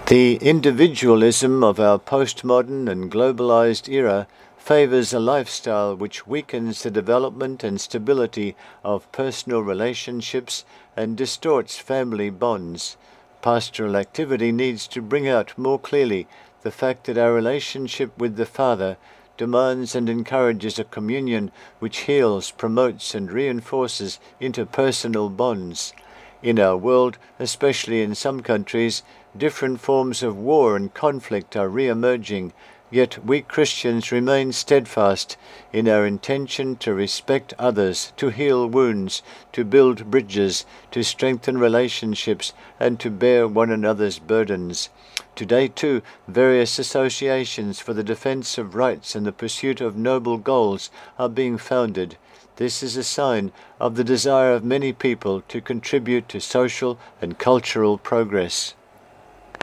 The individualism of our postmodern and globalized era favors a lifestyle which weakens the development and stability of personal relationships and distorts family bonds. Pastoral activity needs to bring out more clearly the fact that our relationship with the Father demands and encourages a communion which heals, promotes, and reinforces interpersonal bonds. In our world, especially in some countries, different forms of war and conflict are re-emerging, yet we Christians remain steadfast in our intention to respect others, to heal wounds, to build bridges, to strengthen relationships, and to bear one another's burdens. Today, too, various associations for the defense of rights and the pursuit of noble goals are being founded. This is a sign of the desire of many people to contribute to social and cultural progress.